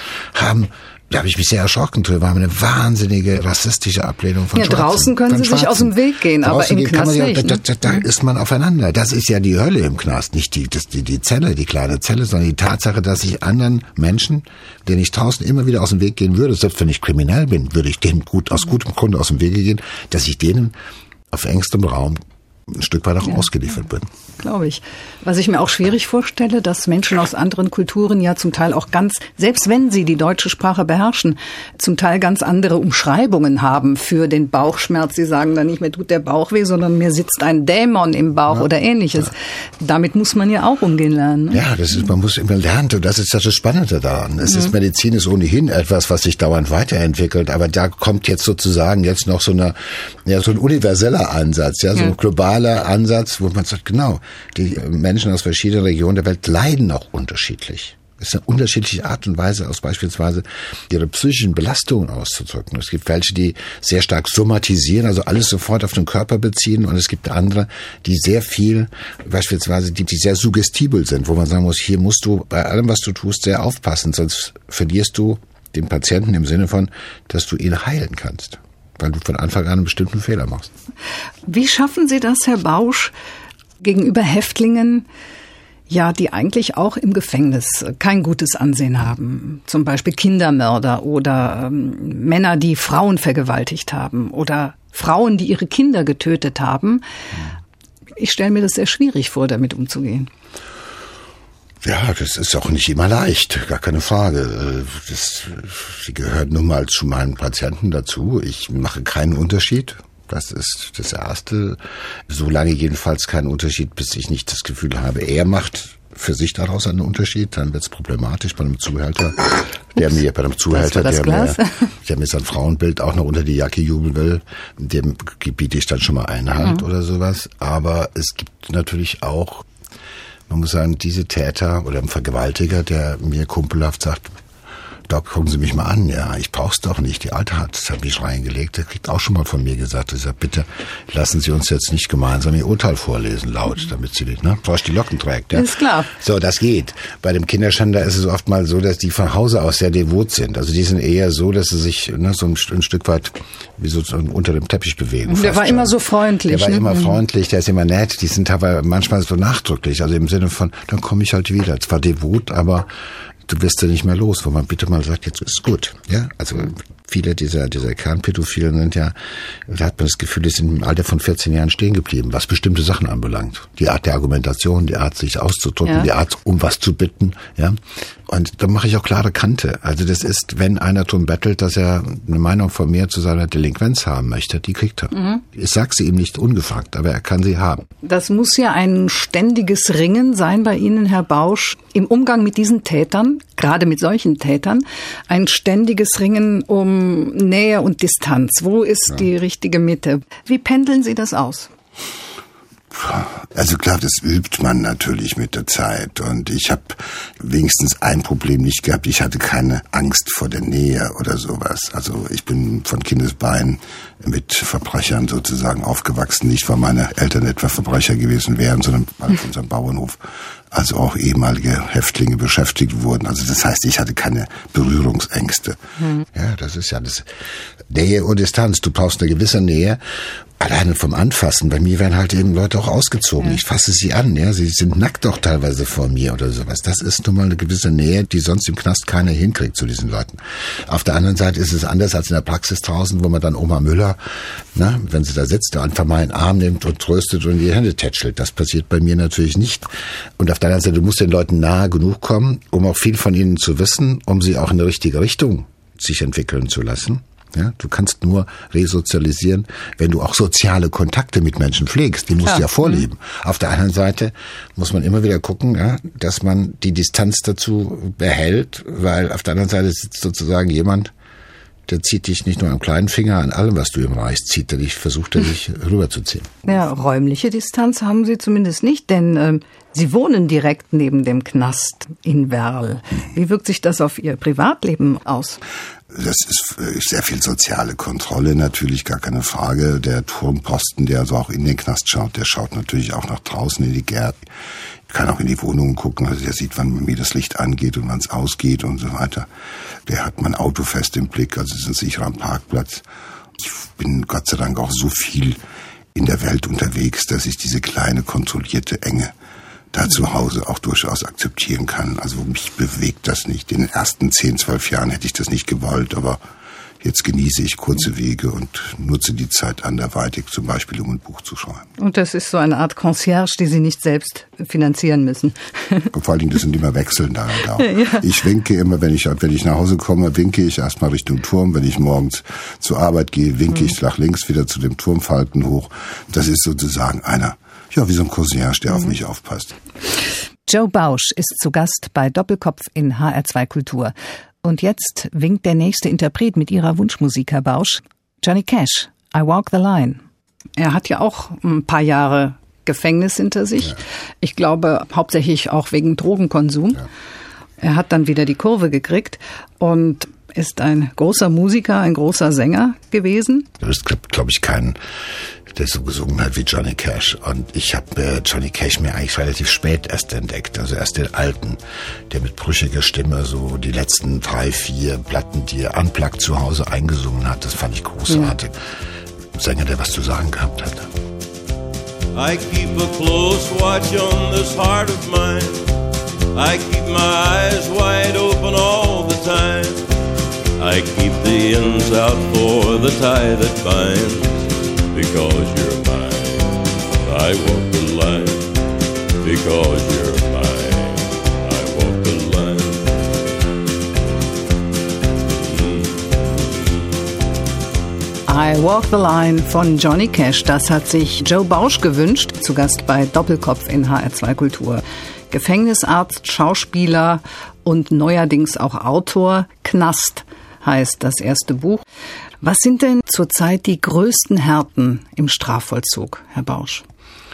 da habe ich mich sehr erschrocken drüber, haben eine wahnsinnige rassistische Ablehnung von Schwarzen. Ja, draußen können sie sich aus dem Weg gehen, aber im Knast nicht. Da ist man aufeinander. Das ist ja die Hölle im Knast. Nicht die Zelle, die kleine Zelle, sondern die Tatsache, dass ich anderen Menschen, denen ich draußen immer wieder aus dem Weg gehen würde, selbst wenn ich kriminell bin, würde ich denen aus gutem Grunde aus dem Wege gehen, dass ich denen auf engstem Raum ein Stück weit auch ausgeliefert bin. Glaube ich. Was ich mir auch schwierig vorstelle, dass Menschen aus anderen Kulturen ja zum Teil auch selbst wenn sie die deutsche Sprache beherrschen, zum Teil ganz andere Umschreibungen haben für den Bauchschmerz. Sie sagen dann nicht, mir tut der Bauch weh, sondern mir sitzt ein Dämon im Bauch oder Ähnliches. Ja. Damit muss man ja auch umgehen lernen. Ne? Ja, man muss immer lernen und das ist das Spannende daran. Medizin ist ohnehin etwas, was sich dauernd weiterentwickelt, aber da kommt jetzt sozusagen noch so ein universeller Ansatz, so ein globaler Ansatz, wo man sagt, genau, die Menschen aus verschiedenen Regionen der Welt leiden auch unterschiedlich. Es ist eine unterschiedliche Art und Weise, aus beispielsweise ihre psychischen Belastungen auszudrücken. Es gibt welche, die sehr stark somatisieren, also alles sofort auf den Körper beziehen, und es gibt andere, die sehr viel, beispielsweise, die sehr suggestibel sind, wo man sagen muss, hier musst du bei allem, was du tust, sehr aufpassen, sonst verlierst du den Patienten im Sinne von, dass du ihn heilen kannst, weil du von Anfang an einen bestimmten Fehler machst. Wie schaffen Sie das, Herr Bausch, gegenüber Häftlingen, die eigentlich auch im Gefängnis kein gutes Ansehen haben? Zum Beispiel Kindermörder oder Männer, die Frauen vergewaltigt haben oder Frauen, die ihre Kinder getötet haben. Ich stelle mir das sehr schwierig vor, damit umzugehen. Ja, das ist auch nicht immer leicht, gar keine Frage. Sie gehören nun mal zu meinen Patienten dazu. Ich mache keinen Unterschied. Das ist das Erste. Solange jedenfalls keinen Unterschied, bis ich nicht das Gefühl habe, er macht für sich daraus einen Unterschied, dann wird es problematisch bei einem Zuhälter, der mir sein Frauenbild auch noch unter die Jacke jubeln will, dem gebiete ich dann schon mal Einhalt oder sowas. Aber es gibt natürlich auch, man muss sagen, diese Täter oder ein Vergewaltiger, der mir kumpelhaft sagt, Doc, gucken Sie mich mal an, ich brauch's doch nicht. Die Alte hat mich reingelegt, der kriegt auch schon mal von mir gesagt, bitte lassen Sie uns jetzt nicht gemeinsam Ihr Urteil vorlesen, laut, damit sie feucht die Locken trägt. Ja? Ist klar. So, das geht. Bei dem Kinderschänder ist es oft mal so, dass die von Hause aus sehr devot sind. Also die sind eher so, dass sie sich so ein Stück weit wie so unter dem Teppich bewegen. Der war immer so freundlich. Der war immer freundlich, der ist immer nett. Die sind aber manchmal so nachdrücklich, also im Sinne von, dann komme ich halt wieder. Zwar devot, aber du wirst ja nicht mehr los, wo man bitte mal sagt, jetzt ist gut. Ja, also viele dieser Kernpädophilen sind da hat man das Gefühl, die sind im Alter von 14 Jahren stehen geblieben, was bestimmte Sachen anbelangt. Die Art der Argumentation, die Art sich auszudrücken, die Art um was zu bitten, Und da mache ich auch klare Kante. Also das ist, wenn einer drum bettelt, dass er eine Meinung von mir zu seiner Delinquenz haben möchte, die kriegt er. Ich sage sie ihm nicht ungefragt, aber er kann sie haben. Das muss ja ein ständiges Ringen sein bei Ihnen, Herr Bausch, im Umgang mit diesen Tätern, gerade mit solchen Tätern, ein ständiges Ringen um Nähe und Distanz. Wo ist die richtige Mitte? Wie pendeln Sie das aus? Also klar, das übt man natürlich mit der Zeit, und ich habe wenigstens ein Problem nicht gehabt. Ich hatte keine Angst vor der Nähe oder sowas. Also ich bin von Kindesbeinen mit Verbrechern sozusagen aufgewachsen. Nicht, weil meine Eltern etwa Verbrecher gewesen wären, sondern weil auf unserem Bauernhof also auch ehemalige Häftlinge beschäftigt wurden. Also das heißt, ich hatte keine Berührungsängste. Ja, das ist ja das Nähe und Distanz. Du brauchst eine gewisse Nähe. Alleine vom Anfassen. Bei mir werden halt eben Leute auch ausgezogen. Ja. Ich fasse sie an, sie sind nackt auch teilweise vor mir oder sowas. Das ist nun mal eine gewisse Nähe, die sonst im Knast keiner hinkriegt zu diesen Leuten. Auf der anderen Seite ist es anders als in der Praxis draußen, wo man dann Oma Müller, wenn sie da sitzt, einfach mal einen Arm nimmt und tröstet und die Hände tätschelt. Das passiert bei mir natürlich nicht. Und auf der anderen Seite, du musst den Leuten nahe genug kommen, um auch viel von ihnen zu wissen, um sie auch in die richtige Richtung sich entwickeln zu lassen. Ja, du kannst nur resozialisieren, wenn du auch soziale Kontakte mit Menschen pflegst. Die musst du ja vorleben. Auf der anderen Seite muss man immer wieder gucken, dass man die Distanz dazu behält, weil auf der anderen Seite sitzt sozusagen jemand, der zieht dich nicht nur am kleinen Finger, an allem, was du ihm reichst, versucht er dich rüberzuziehen. Ja, räumliche Distanz haben Sie zumindest nicht, denn Sie wohnen direkt neben dem Knast in Werl. Wie wirkt sich das auf Ihr Privatleben aus? Das ist sehr viel soziale Kontrolle, natürlich, gar keine Frage. Der Turmposten, der also auch in den Knast schaut, der schaut natürlich auch nach draußen in die Gärten. Ich kann auch in die Wohnungen gucken, also der sieht, wann mir das Licht angeht und wann es ausgeht und so weiter. Der hat mein Auto fest im Blick, also es ist ein sicherer Parkplatz. Ich bin Gott sei Dank auch so viel in der Welt unterwegs, dass ich diese kleine, kontrollierte Enge da zu Hause auch durchaus akzeptieren kann. Also mich bewegt das nicht. In den ersten 10, 12 Jahren hätte ich das nicht gewollt, aber jetzt genieße ich kurze Wege und nutze die Zeit anderweitig, zum Beispiel um ein Buch zu schreiben. Und das ist so eine Art Concierge, die Sie nicht selbst finanzieren müssen. Vor allen Dingen, das sind immer wechselnde. Ja. Ich winke immer, wenn ich nach Hause komme, winke ich erstmal Richtung Turm. Wenn ich morgens zur Arbeit gehe, winke ich nach links wieder zu dem Turmfalken hoch. Das ist sozusagen einer, ja, wie so ein Concierge, der auf mich aufpasst. Joe Bausch ist zu Gast bei Doppelkopf in HR2 Kultur. Und jetzt winkt der nächste Interpret mit Ihrer Wunschmusik, Herr Bausch. Johnny Cash, I Walk the Line. Er hat ja auch ein paar Jahre Gefängnis hinter sich. Ja. Ich glaube, hauptsächlich auch wegen Drogenkonsum. Ja. Er hat dann wieder die Kurve gekriegt und ist ein großer Musiker, ein großer Sänger gewesen. Es gibt, glaube ich, keinen, der so gesungen hat wie Johnny Cash. Und ich habe Johnny Cash mir eigentlich relativ spät erst entdeckt. Also erst den alten, der mit brüchiger Stimme so die letzten 3, 4 Platten, die er unplugged zu Hause eingesungen hat. Das fand ich großartig. Ja. Sänger, der was zu sagen gehabt hat. I keep a close watch on this heart of mine. I keep my eyes wide open all the time. I keep the ends out for the tie that binds. Because you're mine, I walk the line. Because you're mine, I walk the line. I Walk the Line von Johnny Cash, das hat sich Joe Bausch gewünscht, zu Gast bei Doppelkopf in HR2 Kultur. Gefängnisarzt, Schauspieler und neuerdings auch Autor. Knast heißt das erste Buch. Was sind denn zurzeit die größten Härten im Strafvollzug, Herr Bausch?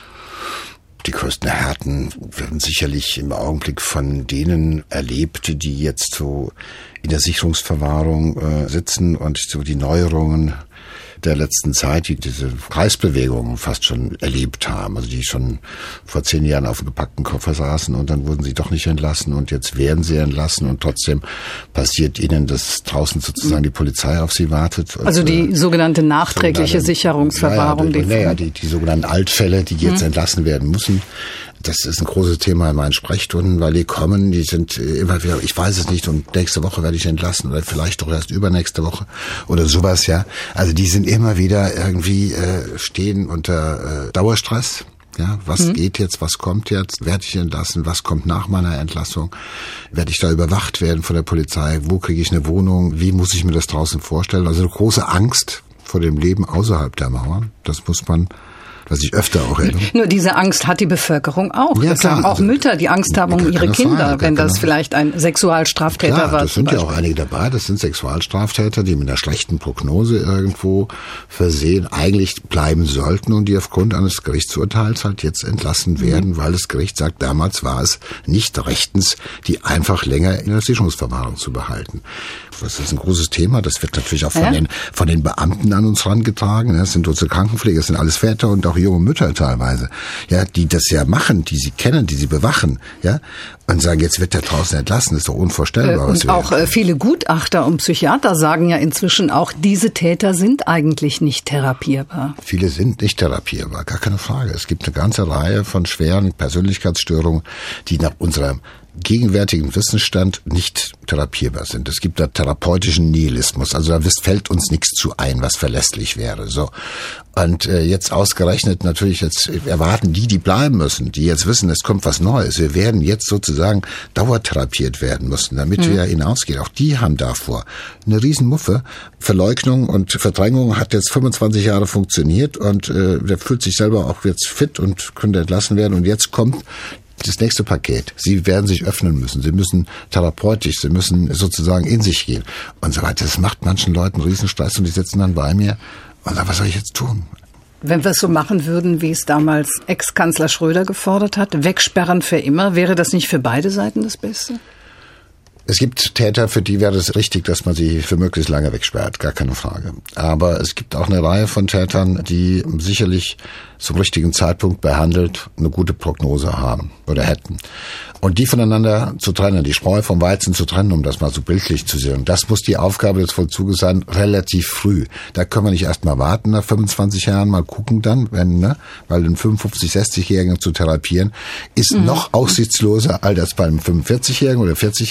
Die größten Härten werden sicherlich im Augenblick von denen erlebt, die jetzt so in der Sicherungsverwahrung sitzen und so die Neuerungen der letzten Zeit, die diese Preisbewegungen fast schon erlebt haben, also die schon vor 10 Jahren auf dem gepackten Koffer saßen und dann wurden sie doch nicht entlassen und jetzt werden sie entlassen und trotzdem passiert ihnen, dass draußen sozusagen die Polizei auf sie wartet. Also die sogenannte nachträgliche Sicherungsverwahrung. Die sogenannten Altfälle, die jetzt entlassen werden müssen. Das ist ein großes Thema in meinen Sprechstunden, weil die kommen, die sind immer wieder, ich weiß es nicht, und nächste Woche werde ich entlassen oder vielleicht doch erst übernächste Woche oder sowas, ja. Also die sind immer wieder irgendwie, stehen unter Dauerstress. Ja, was geht jetzt, was kommt jetzt, werde ich entlassen, was kommt nach meiner Entlassung, werde ich da überwacht werden von der Polizei, wo kriege ich eine Wohnung, wie muss ich mir das draußen vorstellen? Also eine große Angst vor dem Leben außerhalb der Mauern, das muss man, was ich öfter auch erlebe. Nur diese Angst hat die Bevölkerung auch. Ja, das haben auch Mütter, die Angst haben um ihre Kinder, wenn das vielleicht ein Sexualstraftäter war. Das sind ja auch einige dabei, das sind Sexualstraftäter, die mit einer schlechten Prognose irgendwo versehen eigentlich bleiben sollten und die aufgrund eines Gerichtsurteils halt jetzt entlassen werden, weil das Gericht sagt, damals war es nicht rechtens, die einfach länger in der Sicherungsverwahrung zu behalten. Das ist ein großes Thema, das wird natürlich auch von den Beamten an uns herangetragen. Das sind unsere Krankenpfleger, das sind alles Väter und auch junge Mütter teilweise, ja, die das ja machen, die sie kennen, die sie bewachen, ja, und sagen, jetzt wird der draußen entlassen, das ist doch unvorstellbar. Und auch viele Gutachter und Psychiater sagen ja inzwischen auch, diese Täter sind eigentlich nicht therapierbar. Viele sind nicht therapierbar, gar keine Frage. Es gibt eine ganze Reihe von schweren Persönlichkeitsstörungen, die nach unserem gegenwärtigen Wissensstand nicht therapierbar sind. Es gibt da therapeutischen Nihilismus, also da fällt uns nichts zu ein, was verlässlich wäre. So. Und jetzt ausgerechnet natürlich, jetzt erwarten die bleiben müssen, die jetzt wissen, es kommt was Neues. Wir werden jetzt sozusagen dauertherapiert werden müssen, damit wir hinausgehen. Auch die haben davor eine Riesenmuffe. Verleugnung und Verdrängung hat jetzt 25 Jahre funktioniert und der fühlt sich selber auch jetzt fit und könnte entlassen werden. Und jetzt kommt das nächste Paket. Sie werden sich öffnen müssen. Sie müssen therapeutisch, sie müssen sozusagen in sich gehen und so weiter. Das macht manchen Leuten Riesenstress und die sitzen dann bei mir und sagen, was soll ich jetzt tun? Wenn wir es so machen würden, wie es damals Ex-Kanzler Schröder gefordert hat, wegsperren für immer, wäre das nicht für beide Seiten das Beste? Es gibt Täter, für die wäre es richtig, dass man sie für möglichst lange wegsperrt, gar keine Frage. Aber es gibt auch eine Reihe von Tätern, die sicherlich zum richtigen Zeitpunkt behandelt eine gute Prognose haben oder hätten. Und die voneinander zu trennen, die Spreu vom Weizen zu trennen, um das mal so bildlich zu sehen, das muss die Aufgabe des Vollzuges sein, relativ früh. Da können wir nicht erst mal warten, nach 25 Jahren mal gucken dann, weil einen 55-, 60-Jährigen zu therapieren, ist noch aussichtsloser, als das bei einem 45-Jährigen oder 40-Jährigen zu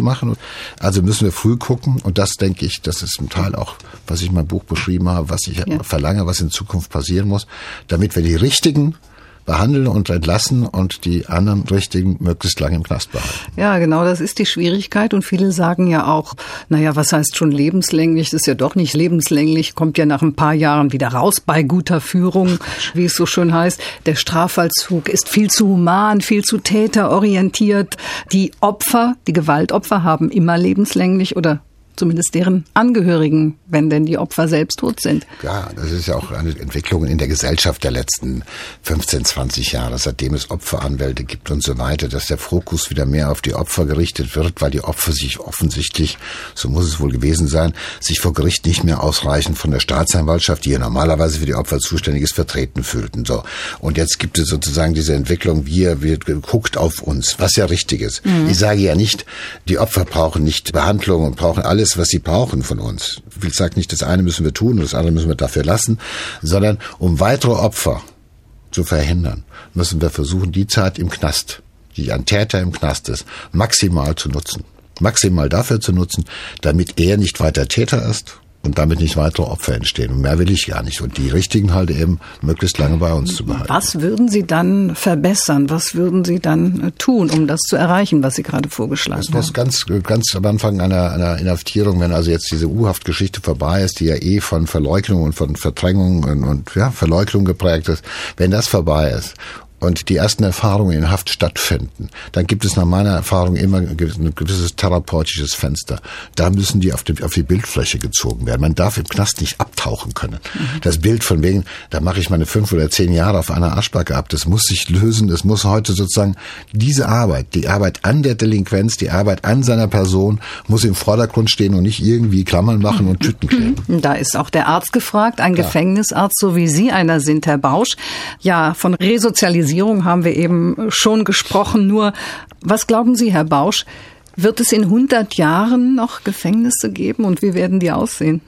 machen. Also müssen wir früh gucken und das denke ich, das ist zum Teil auch, was ich in meinem Buch beschrieben habe, was ich verlange, was in Zukunft passieren muss, damit wir die Richtigen behandeln und entlassen und die anderen Richtigen möglichst lange im Knast behalten. Ja, genau, das ist die Schwierigkeit und viele sagen ja auch, naja, was heißt schon lebenslänglich? Das ist ja doch nicht lebenslänglich, kommt ja nach ein paar Jahren wieder raus bei guter Führung, wie es so schön heißt. Der Strafvollzug ist viel zu human, viel zu täterorientiert. Die Opfer, die Gewaltopfer haben immer lebenslänglich oder zumindest deren Angehörigen, wenn denn die Opfer selbst tot sind. Ja, das ist ja auch eine Entwicklung in der Gesellschaft der letzten 15, 20 Jahre, seitdem es Opferanwälte gibt und so weiter, dass der Fokus wieder mehr auf die Opfer gerichtet wird, weil die Opfer sich offensichtlich, so muss es wohl gewesen sein, sich vor Gericht nicht mehr ausreichend von der Staatsanwaltschaft, die ja normalerweise für die Opfer zuständig ist, vertreten fühlten. So. Und jetzt gibt es sozusagen diese Entwicklung, wir guckt auf uns, was ja richtig ist. Ich sage ja nicht, die Opfer brauchen nicht Behandlung und brauchen alles, was sie brauchen von uns. Ich sage nicht, das eine müssen wir tun und das andere müssen wir dafür lassen, sondern um weitere Opfer zu verhindern, müssen wir versuchen, die Zeit im Knast, die ein Täter im Knast ist, maximal zu nutzen. Maximal dafür zu nutzen, damit er nicht weiter Täter ist und damit nicht weitere Opfer entstehen. Und mehr will ich gar nicht. Und die Richtigen halt eben möglichst lange bei uns zu behalten. Was würden Sie dann verbessern? Was würden Sie dann tun, um das zu erreichen, was Sie gerade vorgeschlagen haben? Das ganz am Anfang einer Inhaftierung, wenn also jetzt diese U-Haft-Geschichte vorbei ist, die ja von Verleugnung und von Verdrängung und Verleugnung geprägt ist, wenn das vorbei ist und die ersten Erfahrungen in Haft stattfinden, dann gibt es nach meiner Erfahrung immer ein gewisses therapeutisches Fenster. Da müssen die auf die Bildfläche gezogen werden. Man darf im Knast nicht abtauchen können. Das Bild von wegen, da mache ich meine 5 oder 10 Jahre auf einer Arschbacke ab, das muss sich lösen. Es muss heute sozusagen diese Arbeit, die Arbeit an der Delinquenz, die Arbeit an seiner Person, muss im Vordergrund stehen und nicht irgendwie Klammern machen und Tüten kleben. Da ist auch der Arzt gefragt, ein Gefängnisarzt, so wie Sie einer sind, Herr Bausch. Ja, von Resozialisierung haben wir eben schon gesprochen. Nur, was glauben Sie, Herr Bausch, wird es in 100 Jahren noch Gefängnisse geben und wie werden die aussehen?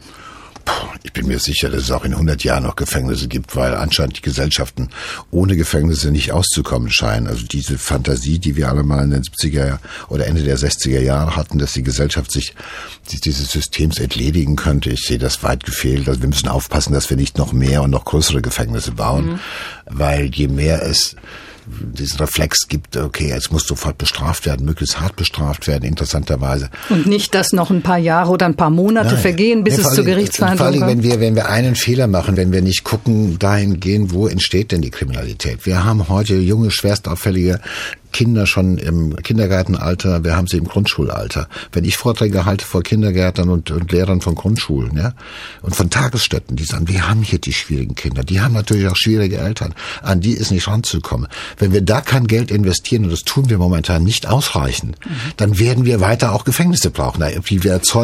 Ich bin mir sicher, dass es auch in 100 Jahren noch Gefängnisse gibt, weil anscheinend die Gesellschaften ohne Gefängnisse nicht auszukommen scheinen. Also diese Fantasie, die wir alle mal in den 70er oder Ende der 60er Jahre hatten, dass die Gesellschaft sich dieses Systems entledigen könnte, ich sehe das weit gefehlt. Also wir müssen aufpassen, dass wir nicht noch mehr und noch größere Gefängnisse bauen, weil je mehr es diesen Reflex gibt, okay, jetzt muss sofort bestraft werden, möglichst hart bestraft werden, interessanterweise. Und nicht, dass noch ein paar Jahre oder ein paar Monate vergehen, bis es zur Gerichtsverhandlung kommt. Vor allem, wenn wir einen Fehler machen, wenn wir nicht gucken, dahin gehen, wo entsteht denn die Kriminalität. Wir haben heute junge, schwerstauffällige Kinder schon im Kindergartenalter, wir haben sie im Grundschulalter. Wenn ich Vorträge halte vor Kindergärtnern und Lehrern von Grundschulen, ja, und von Tagesstätten, die sagen, wir haben hier die schwierigen Kinder, die haben natürlich auch schwierige Eltern, an die ist nicht ranzukommen. Wenn wir da kein Geld investieren, und das tun wir momentan nicht ausreichend, dann werden wir weiter auch Gefängnisse brauchen. Die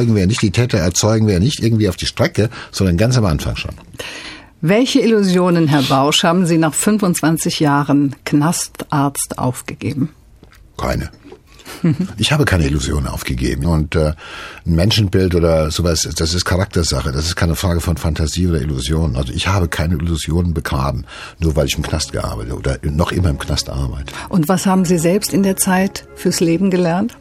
Täter erzeugen wir nicht irgendwie auf die Strecke, sondern ganz am Anfang schon. Welche Illusionen, Herr Bausch, haben Sie nach 25 Jahren Knastarzt aufgegeben? Keine. Ich habe keine Illusionen aufgegeben. Und ein Menschenbild oder sowas, das ist Charaktersache. Das ist keine Frage von Fantasie oder Illusion. Also ich habe keine Illusionen begraben, nur weil ich im Knast gearbeitet oder noch immer im Knast arbeite. Und was haben Sie selbst in der Zeit fürs Leben gelernt?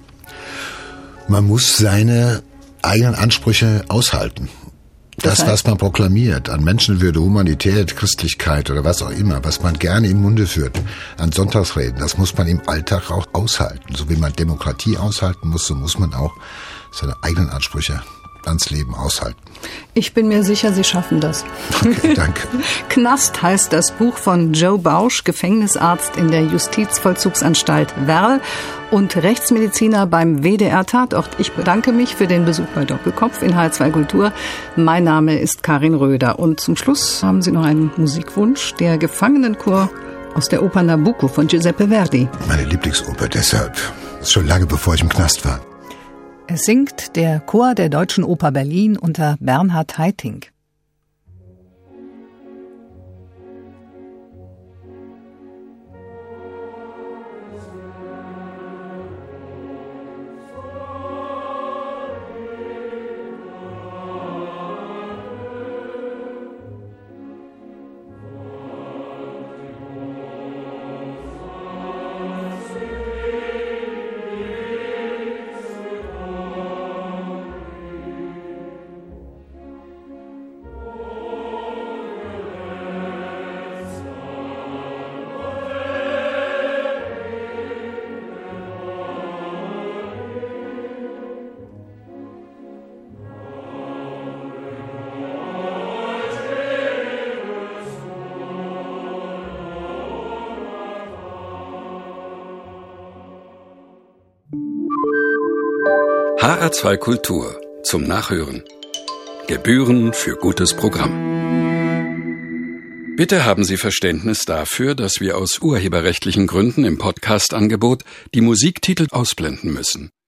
Man muss seine eigenen Ansprüche aushalten. Das, was man proklamiert, an Menschenwürde, Humanität, Christlichkeit oder was auch immer, was man gerne im Munde führt, an Sonntagsreden, das muss man im Alltag auch aushalten. So wie man Demokratie aushalten muss, so muss man auch seine eigenen Ansprüche ans Leben aushalten. Ich bin mir sicher, Sie schaffen das. Okay, danke. Knast heißt das Buch von Joe Bausch, Gefängnisarzt in der Justizvollzugsanstalt Werl und Rechtsmediziner beim WDR Tatort. Ich bedanke mich für den Besuch bei Doppelkopf in H2 Kultur. Mein Name ist Karin Röder. Und zum Schluss haben Sie noch einen Musikwunsch, der Gefangenenchor aus der Oper Nabucco von Giuseppe Verdi. Meine Lieblingsoper, deshalb. Das ist schon lange bevor ich im Knast war. Es singt der Chor der Deutschen Oper Berlin unter Bernhard Haitink. HR2 Kultur zum Nachhören. Gebühren für gutes Programm. Bitte haben Sie Verständnis dafür, dass wir aus urheberrechtlichen Gründen im Podcast-Angebot die Musiktitel ausblenden müssen.